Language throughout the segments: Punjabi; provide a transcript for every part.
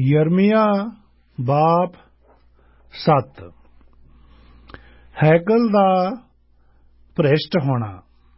ਯਰਮੀਆ ਬਾਪ 7 ਹੈਕਲ ਦਾ ਭ੍ਰਿਸ਼ਟ ਹੋਣਾ।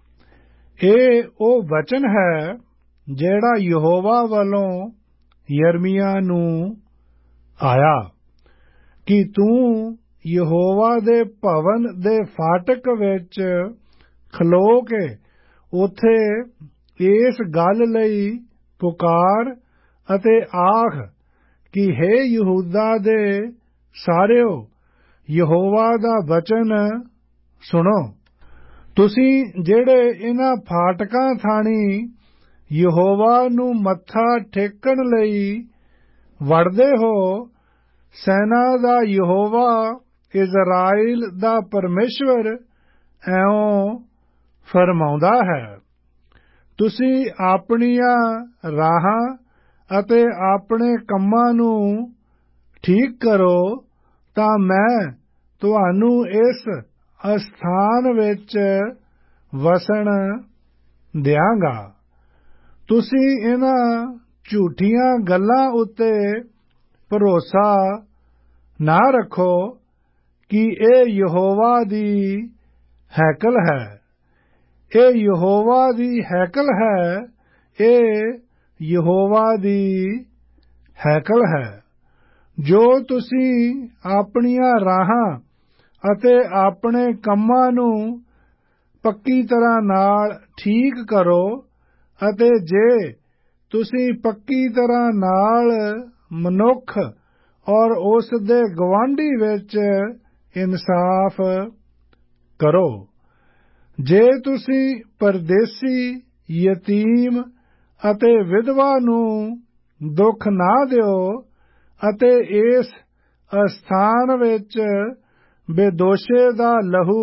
ਇਹ ਉਹ ਵਚਨ ਹੈ ਜਿਹੜਾ ਯਹੋਵਾ ਵੱਲੋਂ ਯਰਮੀਆ ਨੂੰ ਆਇਆ ਕਿ ਤੂੰ ਯਹੋਵਾ ਦੇ ਭਵਨ ਦੇ ਫਾਟਕ ਵਿੱਚ ਖਲੋ ਕੇ ਉੱਥੇ ਇਸ ਗੱਲ ਲਈ ਪੁਕਾਰ ਅਤੇ ਆਖ ਕਿ ਹੇ ਯਹੂਦਾ ਦੇ ਸਾਰਿਓ, ਯਹੋਵਾ ਦਾ ਵਚਨ ਸੁਣੋ। ਤੁਸੀਂ ਜਿਹੜੇ ਇਨ੍ਹਾਂ ਫਾਟਕਾਂ ਥਾਣੀ ਯਹੋਵਾ ਨੂੰ ਮੱਥਾ ਟੇਕਣ ਲਈ ਵੜਦੇ ਹੋ, ਸੈਨਾ ਦਾ ਯਹੋਵਾ ਇਜ਼ਰਾਈਲ ਦਾ ਪਰਮੇਸ਼ਵਰ ਇਉਂ ਫਰਮਾਉਂਦਾ ਹੈ, ਤੁਸੀਂ ਆਪਣੀਆਂ ਰਾਹਾਂ ਅਤੇ ਆਪਣੇ ਕੰਮਾਂ ਨੂੰ ਠੀਕ ਕਰੋ ਤਾਂ ਮੈਂ ਤੁਹਾਨੂੰ ਇਸ ਅਸਥਾਨ ਵਿੱਚ ਵਸਣ ਦਿਆਂਗਾ। ਤੁਸੀਂ ਇਨ੍ਹਾਂ ਝੂਠੀਆਂ ਗੱਲਾਂ ਉੱਤੇ ਭਰੋਸਾ ਨਾ ਰੱਖੋ ਕਿ ਇਹ ਯਹੋਵਾ ਦੀ ਹੈਕਲ ਹੈ। ਇਹ ਯਹੋਵਾ ਦੀ ਹੈਕਲ ਹੈ, ਇਹ ਯਹੋਵਾ ਦੀ ਹੈਕਲ ਹੈ। ਜੋ ਤੁਸੀਂ ਆਪਣੀਆਂ ਰਾਹਾਂ ਅਤੇ ਆਪਣੇ ਕੰਮਾਂ ਨੂੰ ਪੱਕੀ ਤਰ੍ਹਾਂ ਨਾਲ ਠੀਕ ਕਰੋ ਅਤੇ ਜੇ ਤੁਸੀਂ ਪੱਕੀ ਤਰ੍ਹਾਂ ਨਾਲ ਮਨੁੱਖ ਔਰ ਉਸ ਦੇ ਗੁਆਂਢੀ ਵਿੱਚ ਇਨਸਾਫ ਕਰੋ, ਜੇ ਤੁਸੀਂ ਪਰਦੇਸੀ, ਯਤੀਮ ਅਤੇ ਵਿਧਵਾ ਨੂੰ ਦੁੱਖ ਨਾ ਦਿਓ ਅਤੇ ਇਸ ਅਸਥਾਨ ਵਿੱਚ ਬੇਦੋਸ਼ੇ ਦਾ ਲਹੂ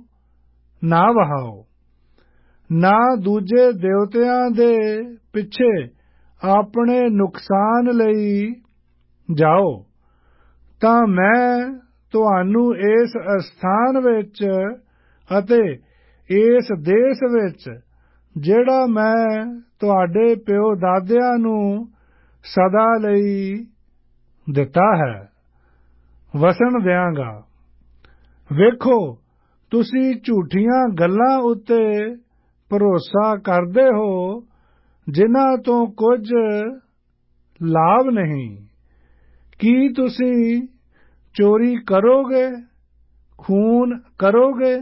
ਨਾ ਵਹਾਓ, ਨਾ ਦੂਜੇ ਦੇਵਤਿਆਂ ਦੇ ਪਿੱਛੇ ਆਪਣੇ ਨੁਕਸਾਨ ਲਈ ਜਾਓ, ਤਾਂ ਮੈਂ ਤੁਹਾਨੂੰ ਇਸ ਅਸਥਾਨ ਵਿੱਚ ਅਤੇ ਇਸ ਦੇਸ਼ ਵਿੱਚ ਜਿਹੜਾ ਮੈਂ ਤੁਹਾਡੇ ਪਿਓ ਦਾਦਿਆਂ ਨੂੰ ਸਦਾ ਲਈ ਦਿੱਤਾ ਹੈ, ਵਸਣ ਦਿਆਂਗਾ। ਵੇਖੋ, ਤੁਸੀਂ ਝੂਠੀਆਂ ਗੱਲਾਂ ਉੱਤੇ ਭਰੋਸਾ ਕਰਦੇ ਹੋ ਜਿਨ੍ਹਾਂ ਤੋਂ ਕੁਝ ਲਾਭ ਨਹੀਂ। ਕੀ ਤੁਸੀਂ ਚੋਰੀ ਕਰੋਗੇ, ਖੂਨ ਕਰੋਗੇ,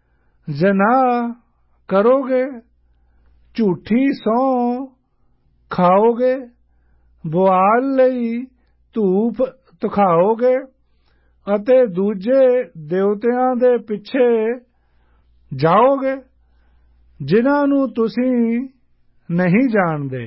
ਜ਼ਨਾਹ ਕਰੋਗੇ, ਝੂਠੀ ਸਹੁੰ ਖਾਓਗੇ, ਬੁਆਲ ਲਈ ਧੂਪ ਧਖਾਓਗੇ ਅਤੇ ਦੂਜੇ ਦੇਵਤਿਆਂ ਦੇ ਪਿੱਛੇ ਜਾਓਗੇ ਜਿਨ੍ਹਾਂ ਨੂੰ ਤੁਸੀਂ ਨਹੀਂ ਜਾਣਦੇ?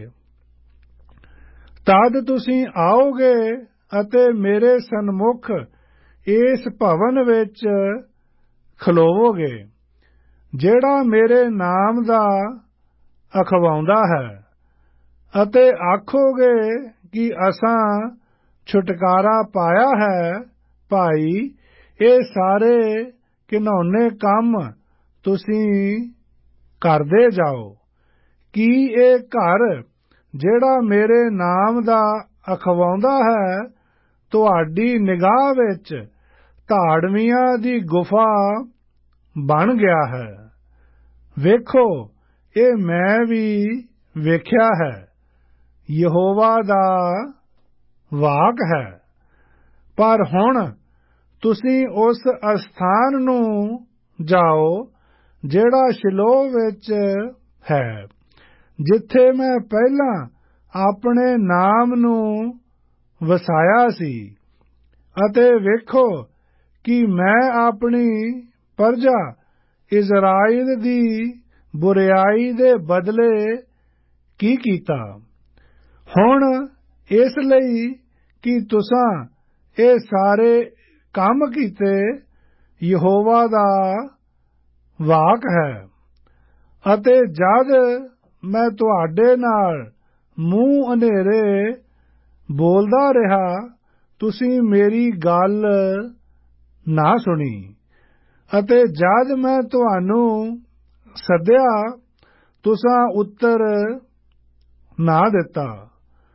ਤਦ ਤੁਸੀਂ ਆਓਗੇ ਅਤੇ ਮੇਰੇ ਸਨਮੁਖ ਇਸ ਭਵਨ ਵਿੱਚ ਖਲੋਵੋਗੇ ਜਿਹੜਾ ਮੇਰੇ ਨਾਮ ਦਾ ਅਖਵਾਉਂਦਾ ਹੈ ਅਤੇ ਆਖੋਗੇ ਕਿ ਅਸਾਂ ਛੁਟਕਾਰਾ ਪਾਇਆ ਹੈ। ਭਾਈ, ਇਹ ਸਾਰੇ ਘਿਨੌਨੇ ਕੰਮ ਤੁਸੀਂ ਕਰਦੇ ਜਾਓ। ਕੀ ਇਹ ਘਰ ਜਿਹੜਾ ਮੇਰੇ ਨਾਮ ਦਾ ਅਖਵਾਉਂਦਾ ਹੈ ਤੁਹਾਡੀ ਨਿਗਾਹ ਵਿੱਚ ਧਾੜਵੀਆਂ ਦੀ ਗੁਫਾ ਬਣ ਗਿਆ ਹੈ? ਵੇਖੋ, ਇਹ ਮੈਂ ਵੀ ਵੇਖਿਆ ਹੈ, ਯਹੋਵਾ ਦਾ ਵਾਕ ਹੈ। ਪਰ ਹੁਣ ਤੁਸੀਂ ਉਸ ਅਸਥਾਨ ਨੂੰ ਜਾਓ ਜਿਹੜਾ ਸ਼ਿਲੋਹ ਵਿੱਚ ਹੈ, ਜਿੱਥੇ ਮੈਂ ਪਹਿਲਾਂ ਆਪਣੇ ਨਾਮ ਨੂੰ ਵਸਾਇਆ ਸੀ, ਅਤੇ ਵੇਖੋ ਕਿ ਮੈਂ ਆਪਣੀ ਪਰਜਾ ਇਜ਼ਰਾਈਲ ਦੀ ਬੁਰਿਆਈ ਦੇ ਬਦਲੇ ਕੀ ਕੀਤਾ। ਹੁਣ ਇਸ ਲਈ ਕਿ ਤੁਸਾਂ ਇਹ ਸਾਰੇ ਕੰਮ ਕੀਤੇ, ਯਹੋਵਾ ਦਾ ਵਾਕ ਹੈ, ਅਤੇ ਜਦ ਮੈਂ ਤੁਹਾਡੇ ਨਾਲ ਮੂੰਹ ਹਨੇਰੇ ਬੋਲਦਾ ਰਿਹਾ, ਤੁਸੀਂ ਮੇਰੀ ਗੱਲ ਨਾ ਸੁਣੀ, ਅਤੇ ਜਦ ਮੈਂ ਤੁਹਾਨੂੰ ਸੱਦਿਆ ਤੁਸਾਂ ਉੱਤਰ ਨਾ ਦਿੱਤਾ।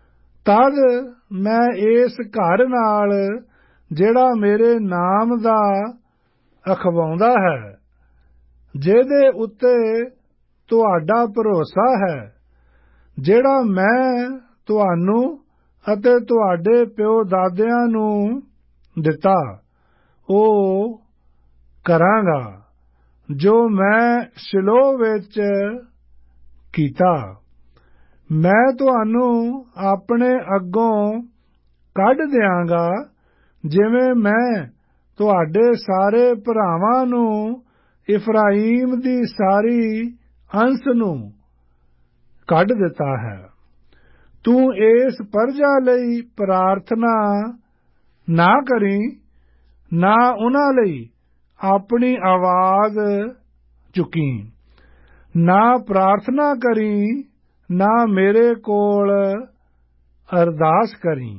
ਤਦ ਮੈਂ ਇਸ ਘਰ ਨਾਲ ਜਿਹੜਾ ਮੇਰੇ ਨਾਮ ਦਾ ਅਖਵਾਉਂਦਾ ਹੈ, ਜਿਹਦੇ ਉੱਤੇ ਤੁਹਾਡਾ ਭਰੋਸਾ ਹੈ, ਜਿਹੜਾ ਮੈਂ ਤੁਹਾਨੂੰ ਅਤੇ ਤੁਹਾਡੇ ਪਿਓ ਦਾਦਿਆਂ ਨੂੰ ਦਿੱਤਾ, ਉਹ ਕਰਾਂਗਾ ਜੋ ਮੈਂ ਸ਼ਿਲੋਹ ਵਿੱਚ ਕੀਤਾ। ਮੈਂ ਤੁਹਾਨੂੰ ਆਪਣੇ ਅੱਗੋਂ ਕੱਢ ਦਿਆਂਗਾ, ਜਿਵੇਂ ਮੈਂ ਤੁਹਾਡੇ ਸਾਰੇ ਭਰਾਵਾਂ ਨੂੰ ਇਫਰਾਈਮ ਦੀ ਸਾਰੀ ਅੰਸ ਨੂੰ ਕੱਢ ਦਿੱਤਾ ਹੈ। ਤੂੰ ਇਸ ਪਰਜਾ ਲਈ ਪ੍ਰਾਰਥਨਾ ਨਾ ਕਰੀਂ, ਨਾ ਉਹਨਾਂ ਲਈ ਆਪਣੀ ਆਵਾਜ਼ ਚੁੱਕੀਂ। ਨਾ ਪ੍ਰਾਰਥਨਾ ਕਰੀਂ, ਨਾ ਮੇਰੇ ਕੋਲ ਅਰਦਾਸ ਕਰੀਂ।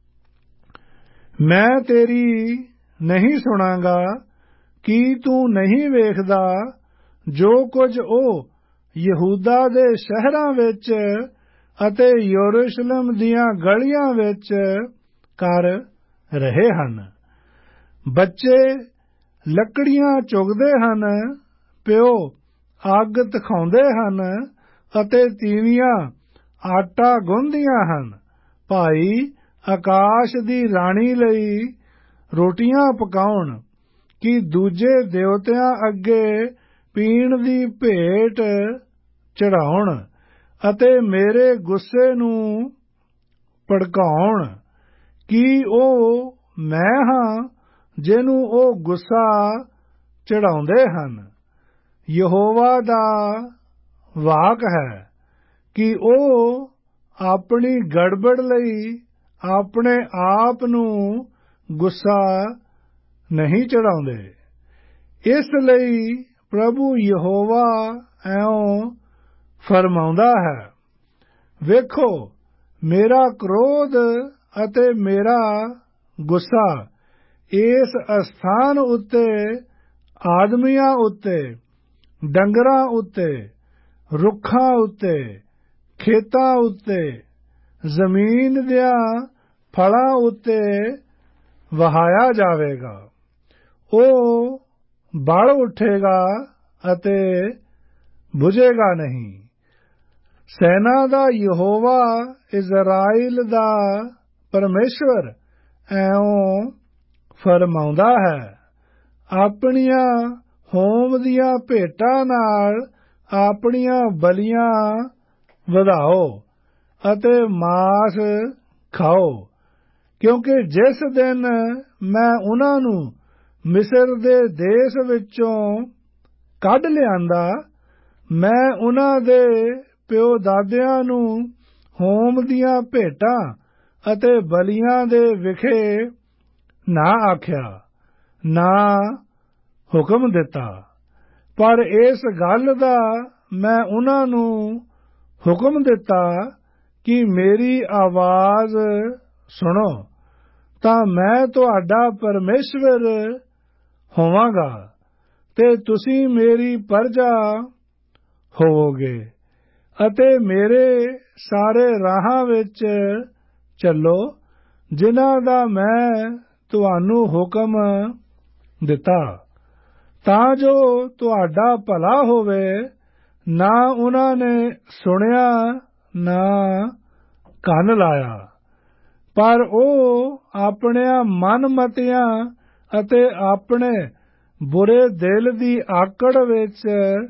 ਮੈਂ ਤੇਰੀ ਨਹੀਂ ਸੁਣਾਂਗਾ। ਕੀ ਤੂੰ ਨਹੀਂ ਵੇਖਦਾ ਜੋ ਕੁਝ ਉਹ ਯਹੂਦਾ ਦੇ ਸ਼ਹਿਰਾਂ ਵਿੱਚ ਅਤੇ ਯਰੂਸ਼ਲਮ ਦੀਆਂ ਗਲੀਆਂ ਵਿੱਚ ਕਰ ਰਹੇ ਹਨ? ਬੱਚੇ ਲੱਕੜੀਆਂ ਚੁਗਦੇ ਹਨ, ਪਿਓ ਅੱਗ ਦਿਖਾਉਂਦੇ ਹਨ ਅਤੇ ਤੀਵੀਆਂ ਆਟਾ ਗੁੰਨਦੀਆਂ ਹਨ। ਭਾਈ ਆਕਾਸ਼ ਦੀ ਰਾਣੀ ਲਈ ਰੋਟੀਆਂ ਪਕਾਉਣ, ਕਿ ਦੂਜੇ ਦੇਵਤਿਆਂ ਅੱਗੇ ਪੀਣ ਦੀ ਭੇਟ ਚੜਾਉਣ ਅਤੇ ਮੇਰੇ ਗੁੱਸੇ ਨੂੰ ਭੜਕਾਉਣ। ਕੀ ਉਹ ਮੈਂ ਹਾਂ ਜਿਹਨੂੰ ਉਹ ਗੁੱਸਾ ਚੜਾਉਂਦੇ ਹਨ? ਯਹੋਵਾ ਦਾ ਵਾਕ ਹੈ ਕਿ ਉਹ ਆਪਣੀ ਗੜਬੜ ਲਈ ਆਪਣੇ ਆਪ ਨੂੰ ਗੁੱਸਾ ਨਹੀਂ ਚੜਾਉਂਦੇ। ਇਸ ਲਈ ਪ੍ਰਭੂ ਯਹੋਵਾ ਇਉਂ ਫਰਮਾਉਂਦਾ ਹੈ, ਵੇਖੋ, ਮੇਰਾ ਕ੍ਰੋਧ ਅਤੇ ਮੇਰਾ ਗੁੱਸਾ ਇਸ ਅਸਥਾਨ ਉੱਤੇ, ਆਦਮੀਆਂ ਉੱਤੇ, ਡੰਗਰਾਂ ਉੱਤੇ, ਰੁੱਖਾਂ ਉੱਤੇ, ਖੇਤਾਂ ਉੱਤੇ, ਜ਼ਮੀਨ ਦਿਆਂ ਫਲਾਂ ਉੱਤੇ ਵਹਾਇਆ ਜਾਵੇਗਾ। ਉਹ ਬਲ ਉੱਠੇਗਾ ਅਤੇ ਬੁਝੇਗਾ ਨਹੀਂ। ਸੈਨਾ ਦਾ ਯਹੋਵਾ, ਇਜ਼ਰਾਈਲ ਦਾ ਪਰਮੇਸ਼ਵਰ ਇਉਂ ਫਰਮਾਉਂਦਾ ਹੈ, ਆਪਣੀਆਂ ਹੋਮ ਦੀਆਂ ਭੇਟਾਂ ਨਾਲ ਆਪਣੀਆਂ ਬਲੀਆਂ ਵਧਾਓ ਅਤੇ ਮਾਸ ਖਾਓ, ਕਿਉਂਕਿ ਜਿਸ ਦਿਨ ਮੈਂ ਉਹਨਾਂ ਨੂੰ ਮਿਸਰ ਦੇ ਦੇਸ਼ ਵਿੱਚੋਂ ਕੱਢ ਲਿਆਂਦਾ, ਮੈਂ ਉਹਨਾਂ ਦੇ ਪਿਓ ਦਾਦਿਆਂ ਨੂੰ ਹੋਮ ਦੀਆਂ ਭੇਟਾਂ ਅਤੇ ਬਲੀਆਂ ਦੇ ਵਿਖੇ ਨਾ ਆਖਿਆ, ਨਾ ਹੁਕਮ ਦਿੱਤਾ। ਪਰ ਇਸ ਗੱਲ ਦਾ ਮੈਂ ਉਹਨਾਂ ਨੂੰ ਹੁਕਮ ਦਿੱਤਾ ਕਿ ਮੇਰੀ ਆਵਾਜ਼ ਸੁਣੋ, ਤਾਂ ਮੈਂ ਤੁਹਾਡਾ ਪਰਮੇਸ਼ਵਰ ਹੋਵਾਂਗਾ ਤੇ ਤੁਸੀਂ ਮੇਰੀ ਪਰਜਾ ਹੋਵੋਗੇ, ਅਤੇ ਮੇਰੇ ਸਾਰੇ ਰਾਹਾਂ ਵਿੱਚ ਚੱਲੋ, ਜਿਨ੍ਹਾਂ ਦਾ ਮੈਂ ਤੁਹਾਨੂੰ ਹੁਕਮ ਦਿੱਤਾ, ਤਾਂ ਜੋ ਤੁਹਾਡਾ ਭਲਾ ਹੋਵੇ। ਨਾ ਉਹਨਾਂ ਨੇ ਸੁਣਿਆ, ਨਾ ਕੰਨ ਲਾਇਆ, ਪਰ ਉਹ ਆਪਣਿਆਂ ਮਨਮਤੀਆਂ ਅਤੇ ਆਪਣੇ ਬੁਰੇ ਦਿਲ ਦੀ ਆਕੜ ਵਿੱਚ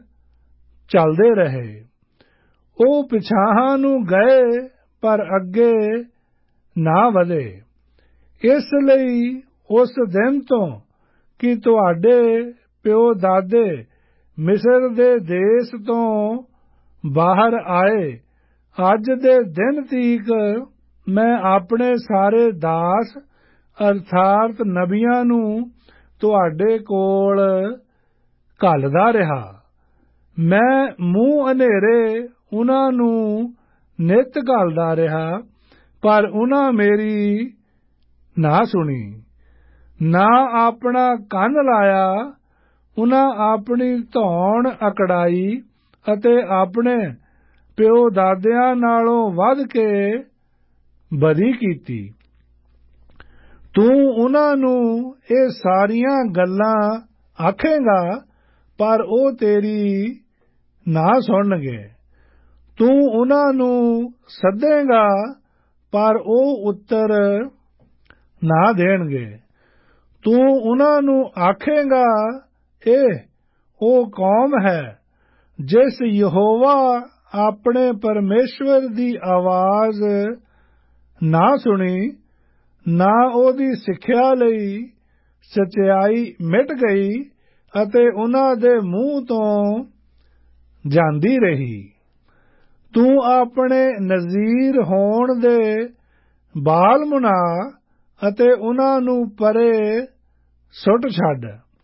ਚੱਲਦੇ ਰਹੇ। ਉਹ ਪਿਛਾਹਾਂ ਨੂੰ ਗਏ, ਪਰ ਅੱਗੇ ਨਾ ਵਧੇ। ਇਸ ਲਈ ਉਸ ਦਿਨ ਤੋਂ ਕਿ ਤੁਹਾਡੇ ਪਿਓ ਦਾਦੇ ਮਿਸਰ ਦੇ ਦੇਸ਼ ਤੋਂ ਬਾਹਰ ਆਏ, ਅੱਜ ਦੇ ਦਿਨ ਤੀਕ ਮੈਂ ਆਪਣੇ ਸਾਰੇ ਦਾਸ ਅਰਥਾਤ ਨਬੀਆਂ ਨੂੰ ਤੁਹਾਡੇ ਕੋਲ ਘੱਲਦਾ ਰਿਹਾ। ਮੈਂ ਮੂੰਹ ਹਨੇਰੇ ਉਹਨਾਂ ਨੂੰ ਨਿੱਤ ਘੱਲਦਾ ਰਿਹਾ, ਪਰ ਉਹਨਾਂ ਮੇਰੀ ਨਾ ਸੁਣੀ, ਨਾ ਆਪਣਾ ਕੰਨ ਲਾਇਆ। ਉਹਨਾਂ ਆਪਣੀ ਧੌਣ ਅਕੜਾਈ ਅਤੇ ਆਪਣੇ ਪਿਓ ਦਾਦਿਆਂ ਨਾਲੋਂ ਵੱਧ ਕੇ ਬਦੀ ਕੀਤੀ। ਤੂੰ ਉਹਨਾਂ ਨੂੰ ਇਹ ਸਾਰੀਆਂ ਗੱਲਾਂ ਆਖੇਂਗਾ, ਪਰ ਉਹ ਤੇਰੀ ਨਾ ਸੁਣਨਗੇ। ਤੂੰ ਉਹਨਾਂ ਨੂੰ ਸੱਦੇਂਗਾ, ਪਰ ਉਹ ਉੱਤਰ ਨਾ ਦੇਣਗੇ। ਤੂੰ ਉਹਨਾਂ ਨੂੰ ਆਖੇਂਗਾ, ਇਹ ਉਹ ਕੌਮ ਹੈ ਜਿਸ ਯਹੋਵਾ ਆਪਣੇ ਪਰਮੇਸ਼ਵਰ ਦੀ ਆਵਾਜ਼ ਨਾ ਸੁਣੀ, ਨਾ ਉਹਦੀ ਸਿੱਖਿਆ ਲਈ ਸਚਾਈ ਮਿਟ ਗਈ ਅਤੇ ਉਹਨਾਂ ਦੇ ਮੂੰਹ ਤੋਂ ਜਾਂਦੀ ਰਹੀ। ਤੂੰ ਆਪਣੇ ਨਜ਼ੀਰ ਹੋਣ ਦੇ ਬਾਲ ਮੁਨਾ ਅਤੇ ਉਹਨਾਂ ਨੂੰ ਪਰੇ ਸੁੱਟ ਛੱਡ।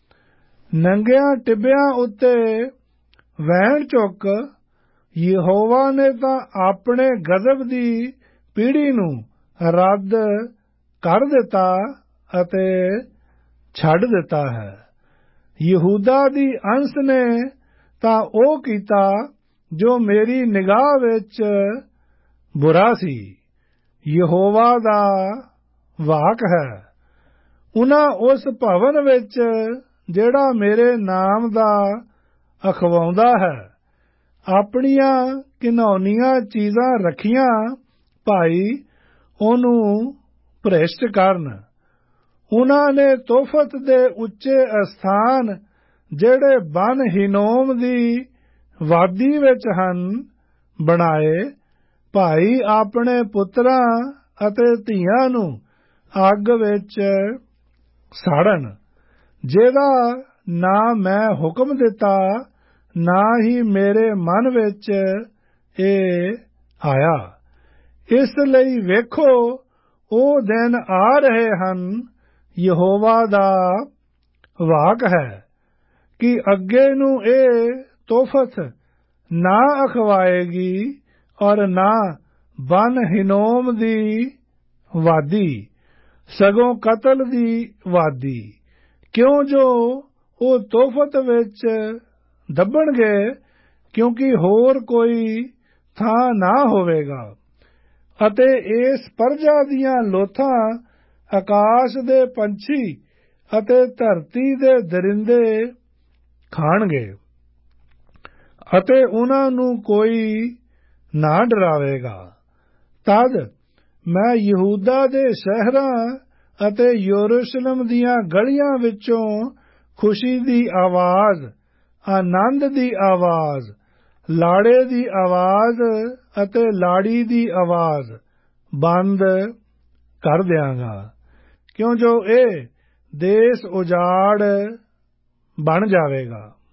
ਨੰਗਿਆਂ ਟਿੱਬਿਆਂ ਉੱਤੇ ਵਹਿਣ ਚੁੱਕ। ਯਹੋਵਾ ਨੇ ਤਾਂ ਆਪਣੇ ਗਜ਼ਬ ਦੀ ਪੀੜ੍ਹੀ ਨੂੰ ਰੱਦ ਕਰ ਦਿੱਤਾ ਅਤੇ ਛੱਡ ਦਿੱਤਾ ਹੈ। ਯਹੂਦਾ ਦੀ ਅੰਸ ਨੇ ਤਾਂ ਉਹ ਕੀਤਾ ਜੋ ਮੇਰੀ ਨਿਗਾਹ ਵਿੱਚ ਬੁਰਾ ਸੀ। ਯਹੋਵਾ ਦਾ ਵਾਕ ਹੈ ਉਹਨਾਂ ਉਸ ਭਵਨ ਵਿੱਚ ਜਿਹੜਾ ਮੇਰੇ ਨਾਮ ਦਾ ਅਖਵਾਉਂਦਾ ਹੈ। ਆਪਣੀਆਂ ਘਿਨਾਉਣੀਆਂ ਚੀਜ਼ਾਂ ਰੱਖੀਆਂ ਭਾਈ ਉਹਨੂੰ ਭ੍ਰਿਸ਼ਟ ਕਰਨ। ਉਹਨਾਂ ਨੇ ਤੋਫਤ ਦੇ ਉੱਚੇ ਅਸਥਾਨ ਜਿਹੜੇ ਬਨ ਹਿਨੋਮ ਦੀ ਵਾਦੀ ਵਿੱਚ ਹਨ ਬਣਾਏ। ਭਾਈ ਆਪਣੇ ਪੁੱਤਰਾਂ ਅਤੇ ਧੀਆਂ ਨੂੰ ਅੱਗ ਵਿੱਚ ਸਾੜਨ, ਜਿਹਦਾ ਨਾ ਮੈਂ ਹੁਕਮ ਦਿੱਤਾ, ਨਾ ਹੀ ਮੇਰੇ ਮਨ ਵਿੱਚ ਇਹ ਆਇਆ। ਇਸ ਲਈ ਵੇਖੋ, ਉਹ ਦਿਨ ਆ ਰਹੇ ਹਨ, ਯਹੋਵਾ ਦਾ ਵਾਕ ਹੈ, ਕਿ ਅੱਗੇ ਨੂੰ ਇਹ ਤੋਫਤ ਨਾ ਅਖਵਾਏਗੀ ਔਰ ਨਾ ਬਨ ਹਿਨੋਮ ਦੀ ਵਾਦੀ, ਸਗੋਂ ਕਤਲ ਦੀ ਵਾਦੀ, ਕਿਉਂ ਜੋ ਉਹ ਤੋਫਤ ਵਿੱਚ ਦੱਬਣਗੇ, ਕਿਉਂਕਿ ਹੋਰ ਕੋਈ ਥਾਂ ਨਾ ਹੋਵੇਗਾ। ਅਤੇ ਇਸ ਪਰਜਾ ਦੀਆਂ ਲੋਥਾਂ ਆਕਾਸ਼ ਦੇ ਪੰਛੀ ਅਤੇ ਧਰਤੀ ਦੇ ਦਰਿੰਦੇ ਖਾਣਗੇ, ਅਤੇ ਉਹਨਾਂ ਨੂੰ ਕੋਈ ਨਾ ਡਰਾਵੇਗਾ। ਤਦ ਮੈਂ ਯਹੂਦਾ ਦੇ ਸ਼ਹਿਰਾਂ ਅਤੇ ਯਰੂਸ਼ਲਮ ਦੀਆਂ ਗਲੀਆਂ ਵਿੱਚੋਂ ਖੁਸ਼ੀ ਦੀ ਆਵਾਜ਼, ਆਨੰਦ ਦੀ ਆਵਾਜ਼, ਲਾੜੇ ਦੀ ਆਵਾਜ਼ ਅਤੇ ਲਾੜੀ ਦੀ ਆਵਾਜ਼ ਬੰਦ ਕਰ ਦਿਆਂਗਾ, ਕਿਉਂ ਜੋ ਇਹ ਦੇਸ਼ ਉਜਾੜ ਬਣ ਜਾਵੇਗਾ।